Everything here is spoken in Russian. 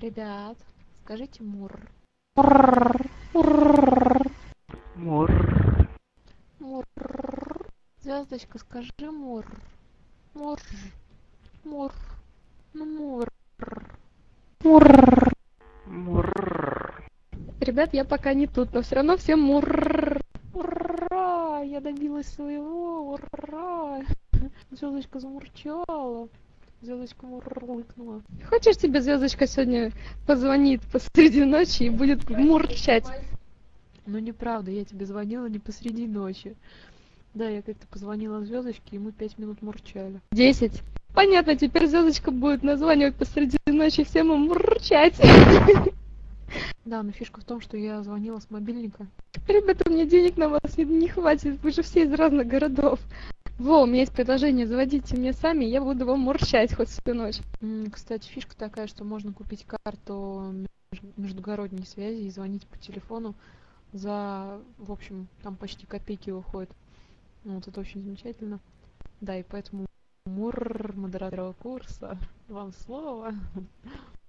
Ребят, скажите мур. Мур. Мур. Звездочка, скажи мур. Мур. Мур. Ну мур. Мур. Ребят, я пока не тут, но все равно всем мур. Ура! Я добилась своего. Ура! Звездочка замурчала. Звездочка мурлыкнула. Хочешь, тебе звездочка сегодня позвонит посреди ночи и будет мурчать? Ну неправда, я тебе звонила не посреди ночи. Да, я как-то позвонила звездочке, и мы 5 минут мурчали. 10. Понятно, теперь звездочка будет названивать посреди ночи всем и мурчать. Да, но фишка в том, что я звонила с мобильника. Ребята, мне денег на вас не хватит, вы же все из разных городов. Во, у меня есть предложение, заводите мне сами, я буду вам мурчать хоть всю ночь. Кстати, фишка такая, что можно купить карту междугородней связи и звонить по телефону за, в общем, там почти копейки выходит. Вот это очень замечательно. Да, и поэтому модератору курса, вам слово.